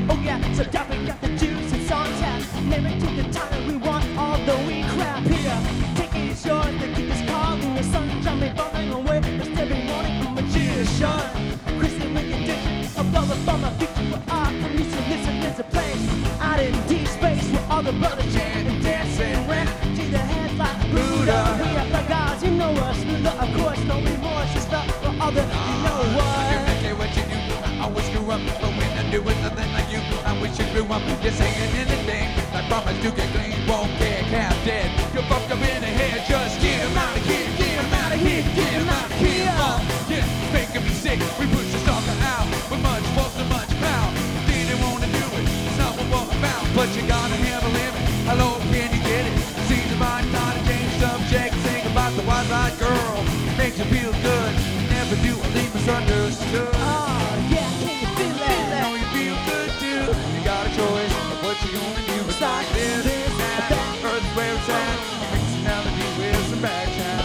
Oh yeah, so Daffy got the juice, it's on tap. Never take the time that we want, although we crap here. Take it short, to keep this call in the sunshine, me falling away. But every morning I'm a magician. Chrissy with your dick, above the bummer, future for art. Come listen, there's a place out in deep space where all the brothers chant and dancing. Ran to the heads like Buddha. We are the gods, you know us. Of course, no remorse, just love for other, you know what? You make it what you do, I always screw up. But when I do it, nothing like you, I wish you grew up. Just saying anything, I promise to get clean, won't care, half dead. You're fucked up in the head, just get him out of here, get him out of here, get him out of here. Yeah, making me sick, we push the stalker out. With much force and much power, didn't wanna do it, it's not what we're about. But you gotta have a limit, how low can you get it? See the mind, not a change subject, sing about the wise-eyed girl. Makes you feel good, never do a leave misunderstood. Oh, yeah, can you feel that? I know you feel good too. You got a choice of what you're gonna do. It's like this, that, earth's where it's at. Mix a melody with some backchat.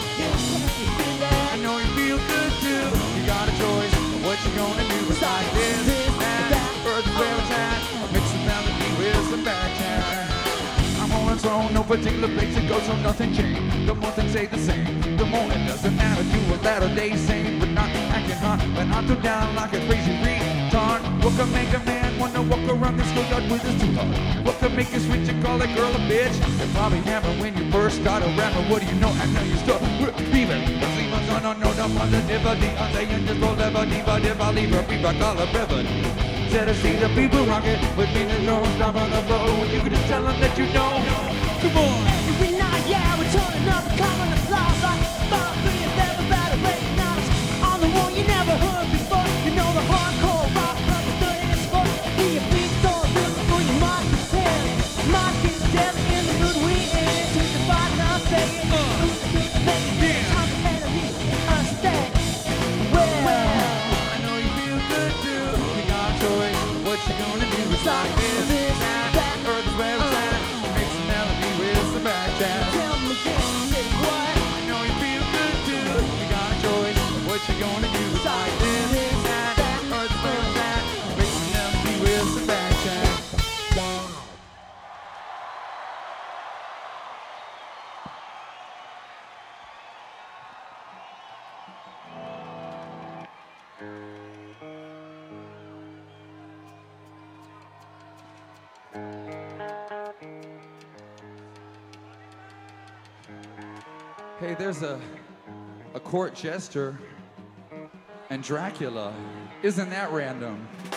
I know you feel good too. You got a choice of what you're gonna do. It's like this, that, earth's where it's at. Mix a melody with some backchat. I'm on a throne, no particular place to go, so nothing changed. The more things stay the same, the more it doesn't matter. Do a latter day same, but not acting hard. But I threw down like a crazy retard. What could make a man wanna walk around the schoolyard with his too hard? What could make you switch and call a girl a bitch? It probably happened when you first started rapping. What do you know? I know you still leaving. No, the positivity. I'm saying just roll ever deeper. If I leave her, we rock all the brevity. Instead of see the people rock it, with me to know stop on the floor. You can just tell them that you know. Come on. Every night, yeah, we're turning up and coming to applause. Like Bob Williams, everybody recognize. On the one you never heard before. You know the hardcore rock club is 30 and sport. Hear your feet don't look for your mind to tell. Mind is dead in the mood we in. To the fight, now say it. What you gonna do? It's like this, that, earth's where it's at. Mix a melody with some backchat. Tell me again, what? I know you feel good too. You got a choice of what you gonna do. It's like this, that, earth's where it's at. Mix a melody with some backchat. Hey, there's a court jester and Dracula. Isn't that random?